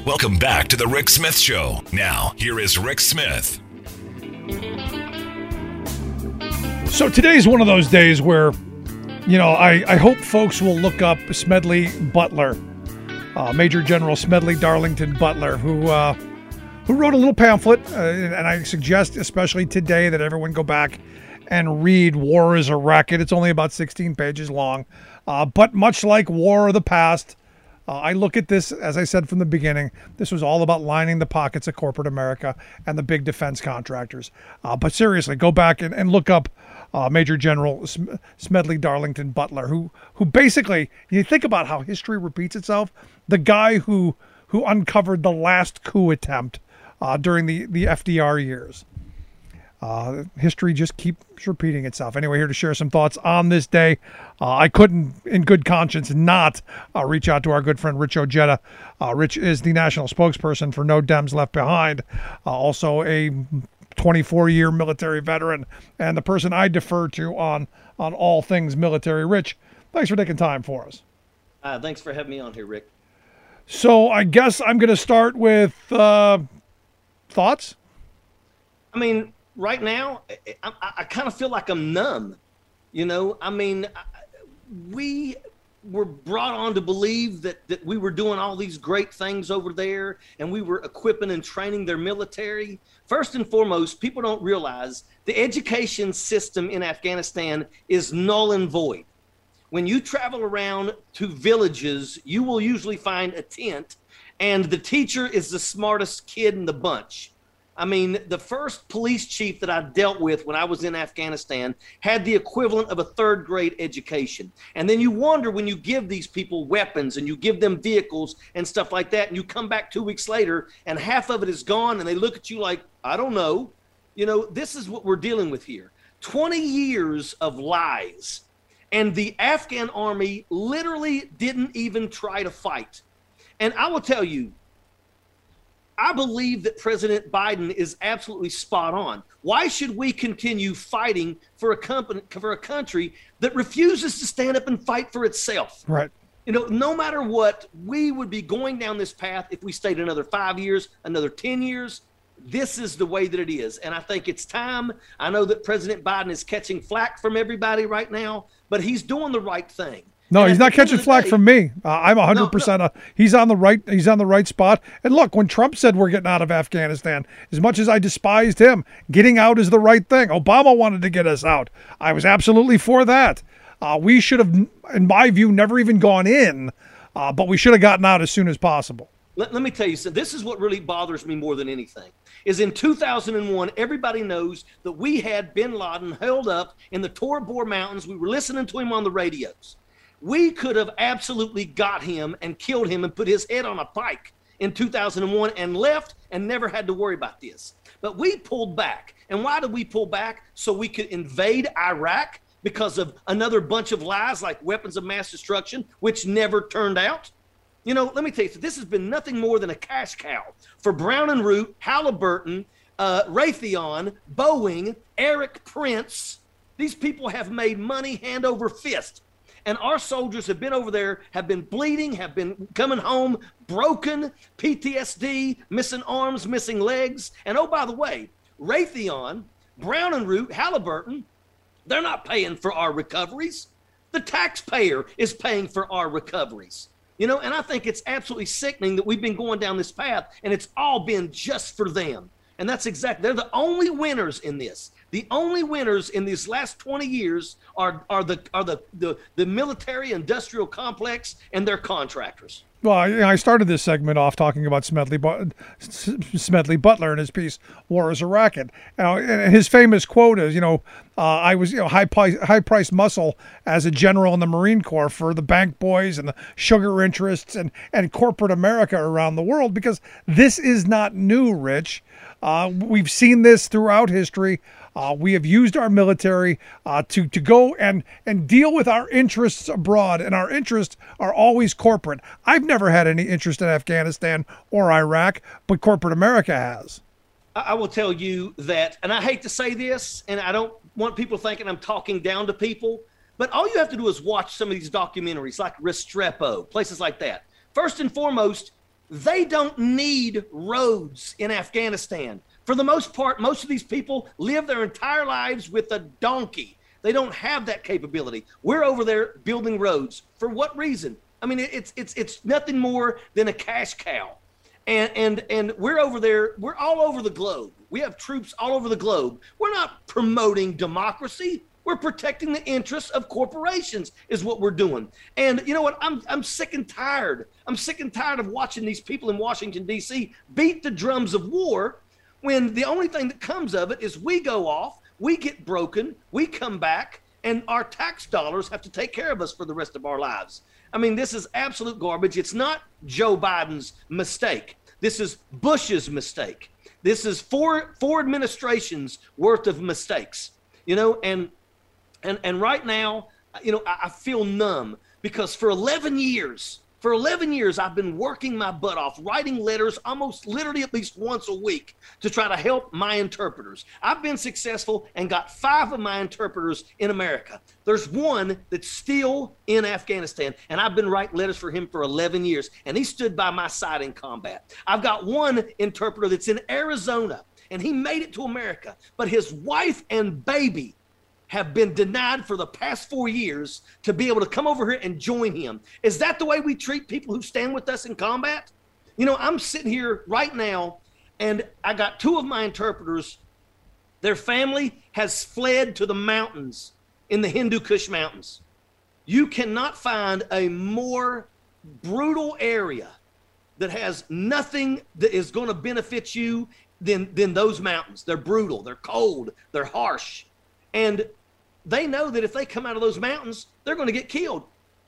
Welcome back to the Rick Smith Show. Now, here is Rick Smith. So today's one of those days where, I hope folks will look up Smedley Butler, Major General Smedley Darlington Butler, who wrote a little pamphlet, and I suggest especially today that everyone go back and read War is a Racket. It's only about 16 pages long, but much like War of the Past, I look at this, as I said from the beginning, this was all about lining the pockets of corporate America and the big defense contractors. But seriously, go back and look up Major General Smedley Darlington Butler, who basically, you think about how history repeats itself, the guy who uncovered the last coup attempt during the FDR years. History just keeps repeating itself. Anyway, here to share some thoughts on this day. I couldn't, in good conscience, not reach out to our good friend Rich Ojeda. Rich is the national spokesperson for No Dems Left Behind, also a 24-year military veteran, and the person I defer to on all things military. Rich, thanks for taking time for us. Thanks for having me on here, Rick. So I guess I'm going to start with thoughts. I mean, right now, I kind of feel like I'm numb. We were brought on to believe that we were doing all these great things over there, and we were equipping and training their military. First and foremost, people don't realize the education system in Afghanistan is null and void. When you travel around to villages, you will usually find a tent, and the teacher is the smartest kid in the bunch. I mean, the first police chief that I dealt with when I was in Afghanistan had the equivalent of a third grade education. And then you wonder, when you give these people weapons and you give them vehicles and stuff like that, and you come back 2 weeks later and half of it is gone, and they look at you like, I don't know. This is what we're dealing with here. 20 years of lies. And the Afghan army literally didn't even try to fight. And I will tell you, I believe that President Biden is absolutely spot on. Why should we continue fighting for a country that refuses to stand up and fight for itself? Right. No matter what, we would be going down this path if we stayed another 5 years, another 10 years. This is the way that it is. And I think it's time. I know that President Biden is catching flack from everybody right now, but he's doing the right thing. No, he's not catching flack from me. I'm 100%. He's on the right. He's on the right spot. And look, when Trump said we're getting out of Afghanistan, as much as I despised him, getting out is the right thing. Obama wanted to get us out. I was absolutely for that. We should have, in my view, never even gone in, but we should have gotten out as soon as possible. Let me tell you something. This is what really bothers me more than anything. Is in 2001, everybody knows that we had bin Laden held up in the Tora Bora Mountains. We were listening to him on the radios. We could have absolutely got him and killed him and put his head on a pike in 2001 and left and never had to worry about this. But we pulled back. And why did we pull back? So we could invade Iraq because of another bunch of lies like weapons of mass destruction, which never turned out. Let me tell you, this has been nothing more than a cash cow for Brown and Root, Halliburton, Raytheon, Boeing, Eric Prince. These people have made money hand over fist. And our soldiers have been over there, have been bleeding, have been coming home broken, PTSD, missing arms, missing legs. And oh, by the way, Raytheon, Brown and Root, Halliburton, they're not paying for our recoveries. The taxpayer is paying for our recoveries. And I think it's absolutely sickening that we've been going down this path and it's all been just for them. And that's exactly, they're the only winners in this. The only winners in these last 20 years are the military industrial complex and their contractors. Well, I started this segment off talking about Smedley Butler and his piece "War is a Racket." And his famous quote is, I was high-priced muscle as a general in the Marine Corps for the bank boys and the sugar interests and corporate America around the world, because this is not new, Rich. We've seen this throughout history. We have used our military to go and deal with our interests abroad, and our interests are always corporate. I've never had any interest in Afghanistan or Iraq, but corporate America has. I will tell you that, and I hate to say this, and I don't want people thinking I'm talking down to people, but all you have to do is watch some of these documentaries like Restrepo, places like that. First and foremost, They don't need roads in Afghanistan. For the most part, most of these people live their entire lives with a donkey. They don't have that capability. We're over there building roads. For what reason? I mean, it's nothing more than a cash cow. And we're over there. We're all over the globe. We have troops all over the globe. We're not promoting democracy. We're protecting the interests of corporations is what we're doing. And you know what? I'm sick and tired. I'm sick and tired of watching these people in Washington, D.C. beat the drums of war when the only thing that comes of it is we go off, we get broken, we come back, and our tax dollars have to take care of us for the rest of our lives. I mean, this is absolute garbage. It's not Joe Biden's mistake. This is Bush's mistake. This is four administrations worth of mistakes, you know, and right now, you know, I feel numb because for 11 years, I've been working my butt off, writing letters almost literally at least once a week to try to help my interpreters. I've been successful and got 5 of my interpreters in America. There's one that's still in Afghanistan, and I've been writing letters for him for 11 years, and he stood by my side in combat. I've got one interpreter that's in Arizona, and he made it to America, but his wife and baby have been denied for the past 4 years to be able to come over here and join him. Is that the way we treat people who stand with us in combat? You know, I'm sitting here right now, and I got 2 of my interpreters. Their family has fled to the mountains in the Hindu Kush Mountains. You cannot find a more brutal area that has nothing that is going to benefit you than those mountains. They're brutal, they're cold, they're harsh. And they know that if they come out of those mountains, they're going to get killed.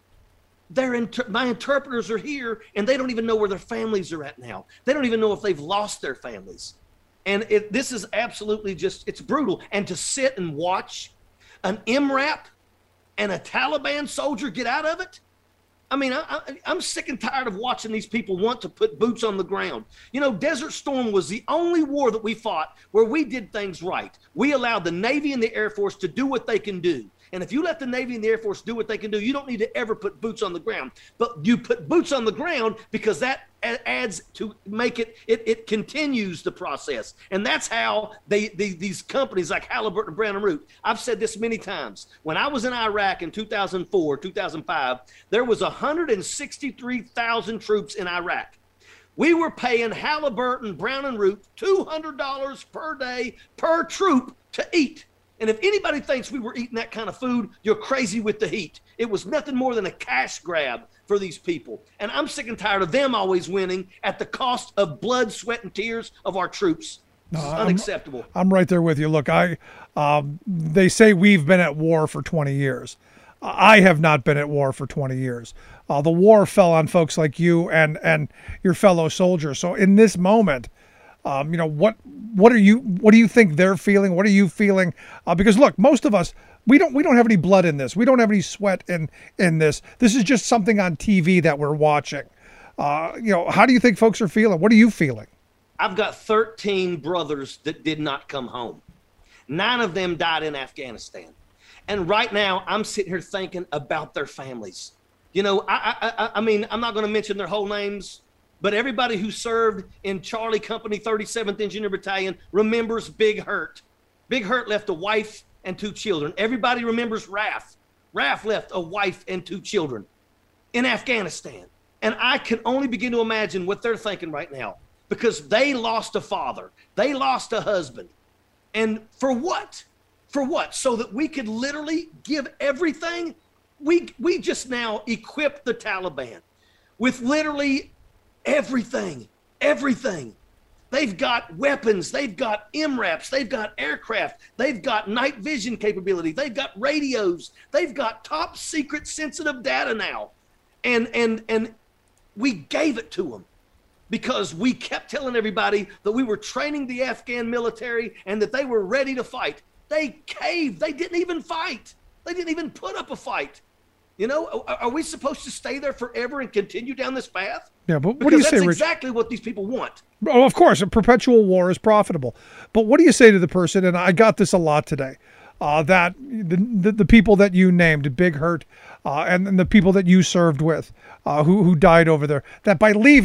My interpreters are here, and they don't even know where their families are at now. They don't even know if they've lost their families. And this is absolutely it's brutal. And to sit and watch an MRAP and a Taliban soldier get out of it, I mean, I'm sick and tired of watching these people want to put boots on the ground. You know, Desert Storm was the only war that we fought where we did things right. We allowed the Navy and the Air Force to do what they can do. And if you let the Navy and the Air Force do what they can do, you don't need to ever put boots on the ground. But you put boots on the ground because that adds to make it continues the process. And that's how these companies like Halliburton and Brown and Root, I've said this many times. When I was in Iraq in 2004, 2005, there was 163,000 troops in Iraq. We were paying Halliburton, Brown and Root $200 per day per troop to eat. And if anybody thinks we were eating that kind of food, you're crazy with the heat. It was nothing more than a cash grab for these people. And I'm sick and tired of them always winning at the cost of blood, sweat, and tears of our troops. It's unacceptable. I'm right there with you. Look, they say we've been at war for 20 years. I have not been at war for 20 years. The war fell on folks like you and your fellow soldiers. So in this moment, you know, what do you think they're feeling? What are you feeling? Because look, most of us, we don't have any blood in this. We don't have any sweat in this. This is just something on TV that we're watching. You know, how do you think folks are feeling? What are you feeling? I've got 13 brothers that did not come home. 9 of them died in Afghanistan. And right now I'm sitting here thinking about their families. You know, I mean, I'm not going to mention their whole names, but everybody who served in Charlie Company 37th Engineer Battalion remembers Big Hurt. Big Hurt left a wife and 2 children. Everybody remembers Raf. Raf left a wife and 2 children in Afghanistan. And I can only begin to imagine what they're thinking right now because they lost a father. They lost a husband. And for what? For what? So that we could literally give everything? We just now equipped the Taliban with literally everything. They've got weapons, they've got MRAPs, they've got aircraft, they've got night vision capability, they've got radios, they've got top secret sensitive data now. And we gave it to them because we kept telling everybody that we were training the Afghan military and that they were ready to fight. They caved. They didn't even fight. They didn't even put up a fight. You know, are we supposed to stay there forever and continue down this path? Yeah, but what do you say, Rich? That's exactly what these people want. Oh, of course, a perpetual war is profitable. But what do you say to the person, and I got this a lot today, that the people that you named, Big Hurt, and the people that you served with, who died over there, that by leaving,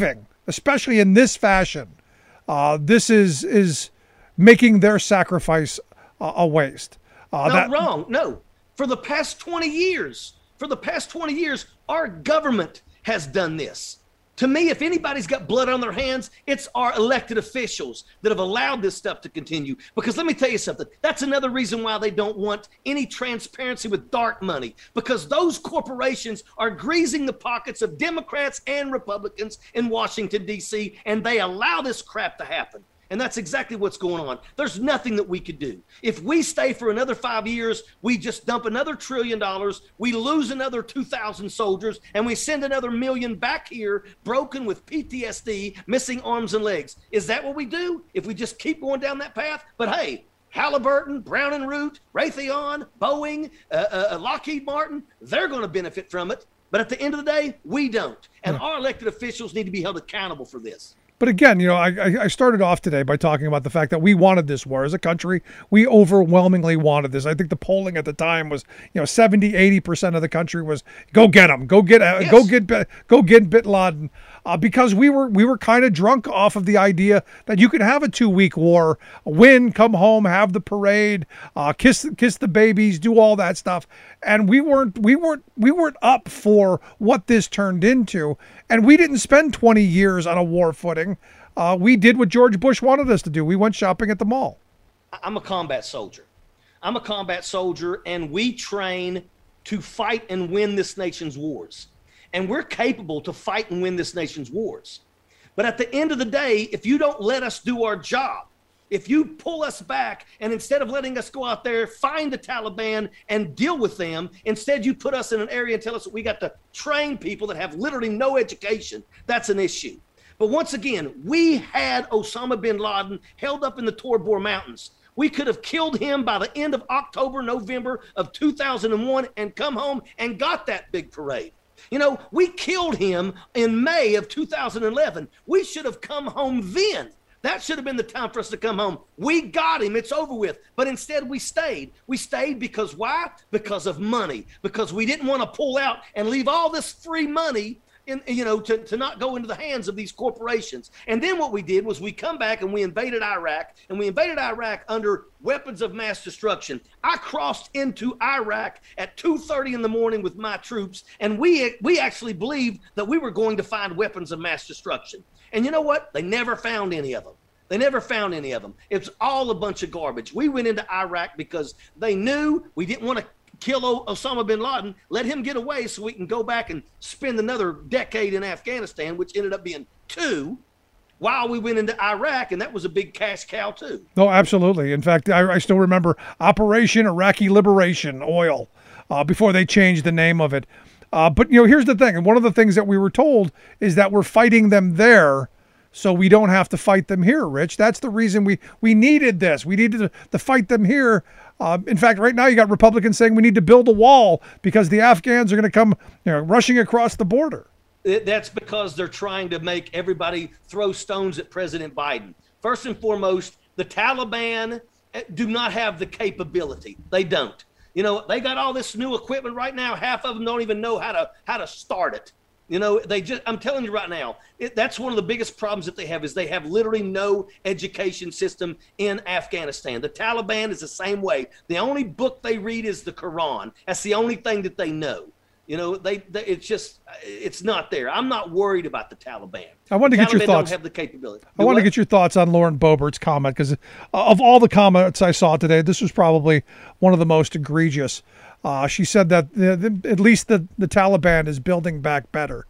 especially in this fashion, this is making their sacrifice a waste. Wrong. No. For the past 20 years, our government has done this. To me, if anybody's got blood on their hands, it's our elected officials that have allowed this stuff to continue. Because let me tell you something, that's another reason why they don't want any transparency with dark money, because those corporations are greasing the pockets of Democrats and Republicans in Washington, D.C., and they allow this crap to happen. And that's exactly what's going on. There's nothing that we could do. If we stay for another 5 years, we just dump another $1 trillion, we lose another 2,000 soldiers, and we send another million back here broken with PTSD, missing arms and legs. Is that what we do if we just keep going down that path? But hey, Halliburton, Brown and Root, Raytheon, Boeing, Lockheed Martin, they're going to benefit from it. But at the end of the day, we don't. And our elected officials need to be held accountable for this. But again, I started off today by talking about the fact that we wanted this war as a country. We overwhelmingly wanted this. I think the polling at the time was, 70, 80% of the country was go get him, go get Bin Laden, because we were kind of drunk off of the idea that you could have a 2-week war, win, come home, have the parade, kiss the babies, do all that stuff, and we weren't up for what this turned into, and we didn't spend 20 years on a war footing. We did what George Bush wanted us to do. We went shopping at the mall. I'm a combat soldier, and we train to fight and win this nation's wars. And we're capable to fight and win this nation's wars. But at the end of the day, if you don't let us do our job, if you pull us back and instead of letting us go out there, find the Taliban and deal with them, instead you put us in an area and tell us that we got to train people that have literally no education, that's an issue. But once again, we had Osama bin Laden held up in the Tor Bor Mountains. We could have killed him by the end of October, November of 2001 and come home and got that big parade. We killed him in May of 2011. We should have come home then. That should have been the time for us to come home. We got him. It's over with. But instead we stayed. We stayed because why? Because of money. Because we didn't want to pull out and leave all this free money to not go into the hands of these corporations. And then what we did was we come back and we invaded Iraq, and we invaded Iraq under weapons of mass destruction. I crossed into Iraq at 2:30 in the morning with my troops, and we actually believed that we were going to find weapons of mass destruction. And you know what? They never found any of them. It's all a bunch of garbage. We went into Iraq because they knew we didn't want to kill Osama bin Laden, let him get away so we can go back and spend another decade in Afghanistan, which ended up being 2, while we went into Iraq, and that was a big cash cow too. No, absolutely. In fact, I still remember Operation Iraqi Liberation Oil before they changed the name of it. But here's the thing, and one of the things that we were told is that we're fighting them there so we don't have to fight them here, Rich. That's the reason we needed this. We needed to fight them here. In fact, right now you got Republicans saying we need to build a wall because the Afghans are going to come rushing across the border. That's because they're trying to make everybody throw stones at President Biden. First and foremost, the Taliban do not have the capability. They don't. They got all this new equipment right now. Half of them don't even know how to start it. I'm telling you right now, that's one of the biggest problems that they have is they have literally no education system in Afghanistan. The Taliban is the same way. The only book they read is the Quran. That's the only thing that they know. It's not there. I'm not worried about the Taliban. I want to get your thoughts. Don't have the capability. I want to get your thoughts on Lauren Boebert's comment, because of all the comments I saw today, this was probably one of the most egregious. She said that at least the Taliban is building back better.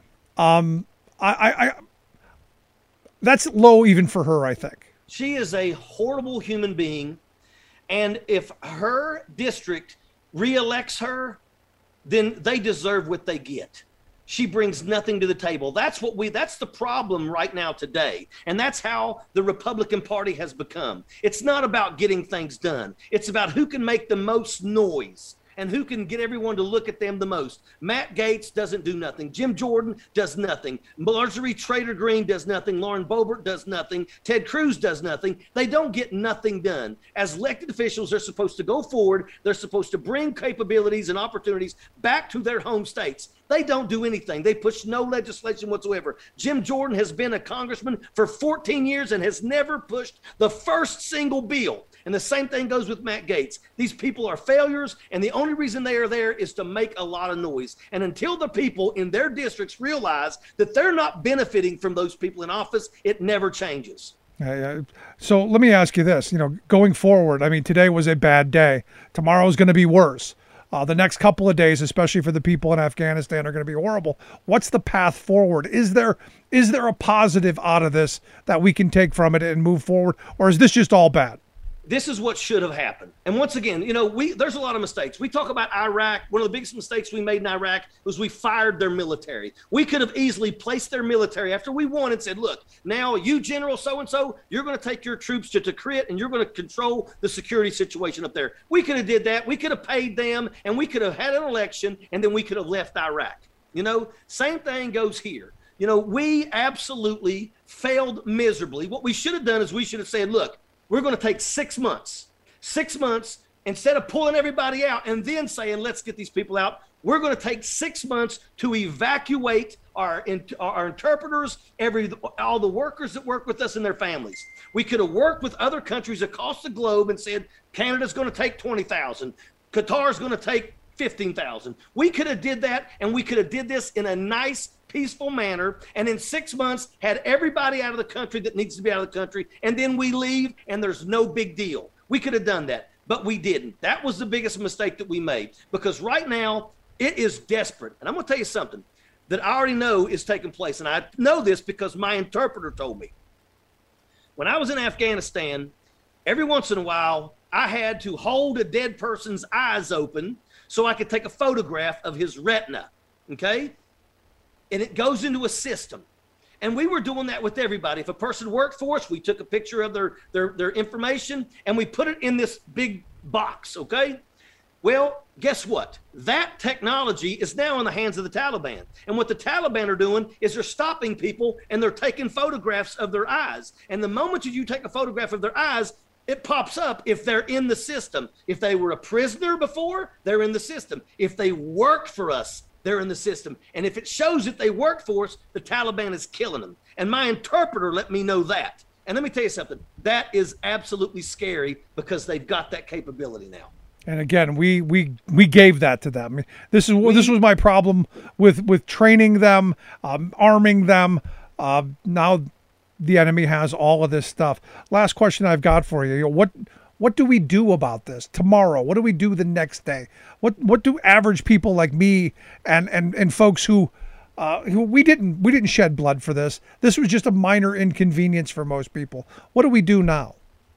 That's low even for her, I think. She is a horrible human being, and if her district reelects her, then they deserve what they get. She brings nothing to the table. That's the problem right now today. And that's how the Republican Party has become. It's not about getting things done. It's about who can make the most noise. and who can get everyone to look at them the most. Matt Gaetz doesn't do nothing. Jim Jordan does nothing. Marjorie Trader Green does nothing. Lauren Boebert does nothing. Ted Cruz does nothing. They don't get nothing done. As elected officials, they're supposed to go forward. They're supposed to bring capabilities and opportunities back to their home states. They don't do anything. They push no legislation whatsoever. Jim Jordan has been a congressman for 14 years and has never pushed the first single bill. And the same thing goes with Matt Gaetz. These people are failures, and the only reason they are there is to make a lot of noise. And until the people in their districts realize that they're not benefiting from those people in office, it never changes. So let me ask you this, going forward, I mean, today was a bad day. Tomorrow's going to be worse. The next couple of days, especially for the people in Afghanistan, are going to be horrible. What's the path forward? Is there a positive out of this that we can take from it and move forward, or is this just all bad? This is what should have happened. And once again, there's a lot of mistakes. We talk about Iraq. One of the biggest mistakes we made in Iraq was we fired their military. We could have easily placed their military after we won and said, look, now you, General so-and-so, you're going to take your troops to Tikrit and you're going to control the security situation up there. We could have did that. We could have paid them, and we could have had an election, and then we could have left Iraq. Same thing goes here. We absolutely failed miserably. What we should have done is we should have said, look, we're going to take 6 months. 6 months, instead of pulling everybody out and then saying, let's get these people out, we're going to take 6 months to evacuate our interpreters, all the workers that work with us and their families. We could have worked with other countries across the globe and said, Canada's going to take 20,000. Qatar's going to take 15,000. We could have did that, and we could have did this in a nice, peaceful manner, and in 6 months had everybody out of the country that needs to be out of the country, and then we leave and there's no big deal. We could have done that, but we didn't. That was the biggest mistake that we made, because right now it is desperate. And I'm going to tell you something that I already know is taking place, and I know this because my interpreter told me. When I was in Afghanistan, every once in a while I had to hold a dead person's eyes open so I could take a photograph of his retina, okay? And it goes into a system. And we were doing that with everybody. If a person worked for us, we took a picture of their information and we put it in this big box, okay? Well, guess what? That technology is now in the hands of the Taliban. And what the Taliban are doing is they're stopping people and they're taking photographs of their eyes. And the moment you take a photograph of their eyes, it pops up if they're in the system. If they were a prisoner before, they're in the system. If they worked for us, they're in the system. And if it shows that they work for us, the Taliban is killing them. And my interpreter let me know that. And let me tell you something. That is absolutely scary because they've got that capability now. And again, we gave that to them. This was my problem with training them, arming them. Now the enemy has all of this stuff. Last question I've got for you. What do we do about this tomorrow? What do we do the next day? What do average people like me and folks who we didn't shed blood for this? This was just a minor inconvenience for most people. What do we do now?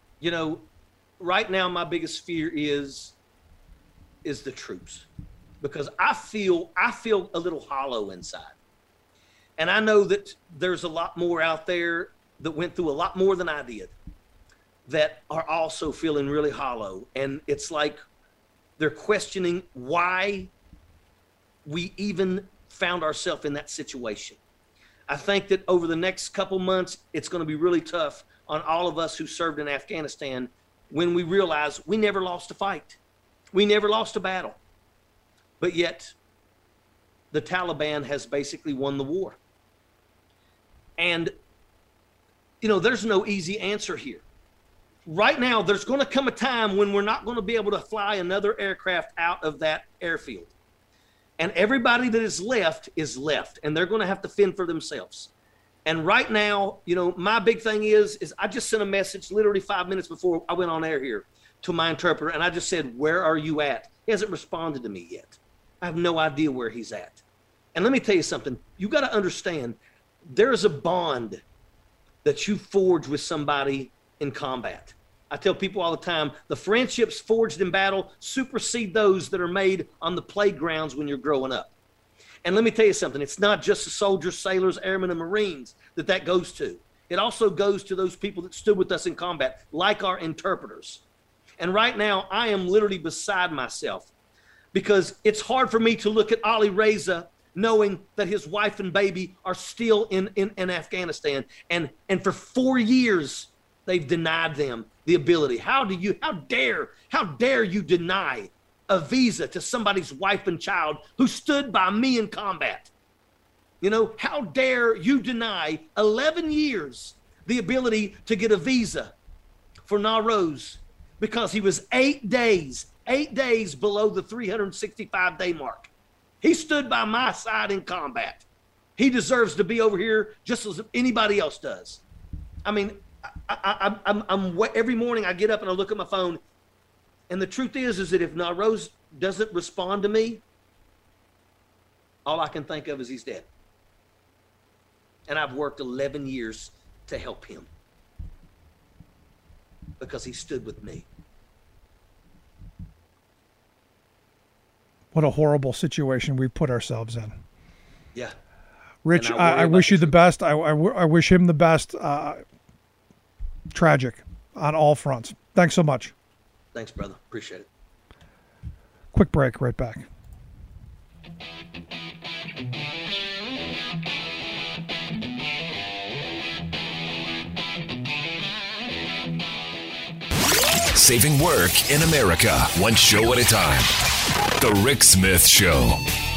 Right now my biggest fear is the troops, because I feel a little hollow inside, and I know that there's a lot more out there that went through a lot more than I did, that are also feeling really hollow. And it's like they're questioning why we even found ourselves in that situation. I think that over the next couple months, it's going to be really tough on all of us who served in Afghanistan when we realize we never lost a fight. We never lost a battle. But yet, the Taliban has basically won the war. And, there's no easy answer here. Right now, there's going to come a time when we're not going to be able to fly another aircraft out of that airfield. And everybody that is left, and they're going to have to fend for themselves. And right now, my big thing is I just sent a message literally 5 minutes before I went on air here to my interpreter, and I just said, where are you at? He hasn't responded to me yet. I have no idea where he's at. And let me tell you something. You got to understand, there is a bond that you forge with somebody in combat. I tell people all the time, the friendships forged in battle supersede those that are made on the playgrounds when you're growing up. And let me tell you something. It's not just the soldiers, sailors, airmen, and Marines that goes to. It also goes to those people that stood with us in combat, like our interpreters. And right now, I am literally beside myself. because it's hard for me to look at Ali Reza knowing that his wife and baby are still in Afghanistan. And for 4 years, they've denied them the ability. How dare you deny a visa to somebody's wife and child who stood by me in combat? You know, how dare you deny 11 years the ability to get a visa for Nowroz because he was 8 days below the 365-day mark. He stood by my side in combat. He deserves to be over here just as anybody else does. I mean, I'm every morning I get up and I look at my phone, and the truth is that if Nowroz doesn't respond to me, all I can think of is he's dead. And I've worked 11 years to help him because he stood with me. What a horrible situation we've put ourselves in. Yeah. Rich, I wish you the best. I wish him the best. Tragic on all fronts. Thanks so much. Thanks, brother. Appreciate it. Quick break, right back. Saving work in America, one show at a time. The Rick Smith Show.